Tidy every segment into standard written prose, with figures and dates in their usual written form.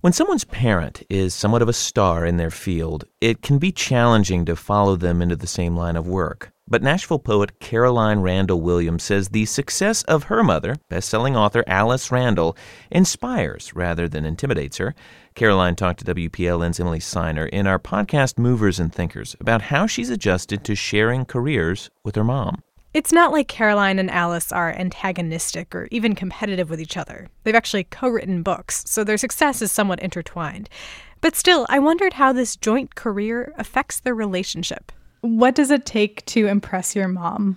When someone's parent is somewhat of a star in their field, it can be challenging to follow them into the same line of work. But Nashville poet Caroline Randall Williams says the success of her mother, best-selling author Alice Randall, inspires rather than intimidates her. Caroline talked to WPLN's Emily Siner in our podcast Movers and Thinkers about how she's adjusted to sharing careers with her mom. It's not like Caroline and Alice are antagonistic or even competitive with each other. They've actually co-written books, so their success is somewhat intertwined. But still, I wondered how this joint career affects their relationship. What does it take to impress your mom?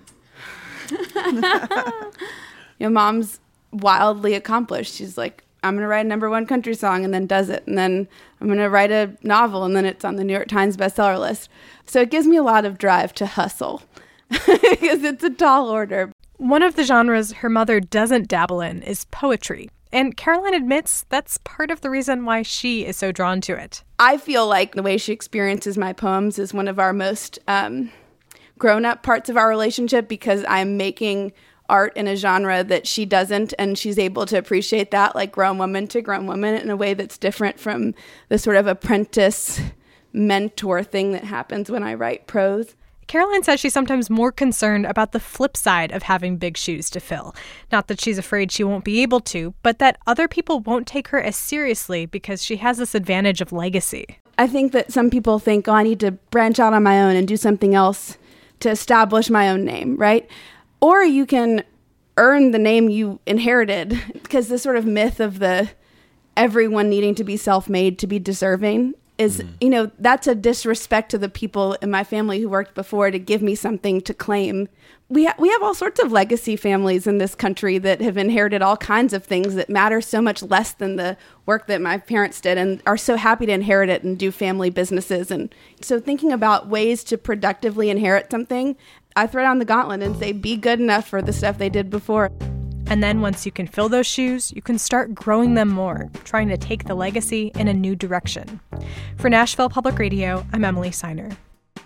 Your mom's wildly accomplished. She's like, I'm going to write a #1 country song, and then does it. And then I'm going to write a novel, and then it's on the New York Times bestseller list. So it gives me a lot of drive to hustle. Because it's a tall order. One of the genres her mother doesn't dabble in is poetry. And Caroline admits that's part of the reason why she is so drawn to it. I feel like the way she experiences my poems is one of our most grown-up parts of our relationship, because I'm making art in a genre that she doesn't, and she's able to appreciate that like grown woman to grown woman in a way that's different from the sort of apprentice mentor thing that happens when I write prose. Caroline says she's sometimes more concerned about the flip side of having big shoes to fill. Not that she's afraid she won't be able to, but that other people won't take her as seriously because she has this advantage of legacy. I think that some people think, I need to branch out on my own and do something else to establish my own name, right? Or you can earn the name you inherited, because the sort of myth of the everyone needing to be self-made to be deserving is, that's a disrespect to the people in my family who worked before to give me something to claim. We have all sorts of legacy families in this country that have inherited all kinds of things that matter so much less than the work that my parents did, and are so happy to inherit it and do family businesses. And so thinking about ways to productively inherit something, I throw down the gauntlet and say, be good enough for the stuff they did before. And then once you can fill those shoes, you can start growing them more, trying to take the legacy in a new direction. For Nashville Public Radio, I'm Emily Siner.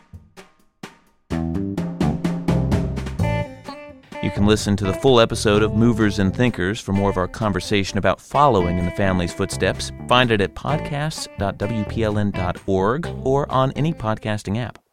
You can listen to the full episode of Movers and Thinkers for more of our conversation about following in the family's footsteps. Find it at podcasts.wpln.org or on any podcasting app.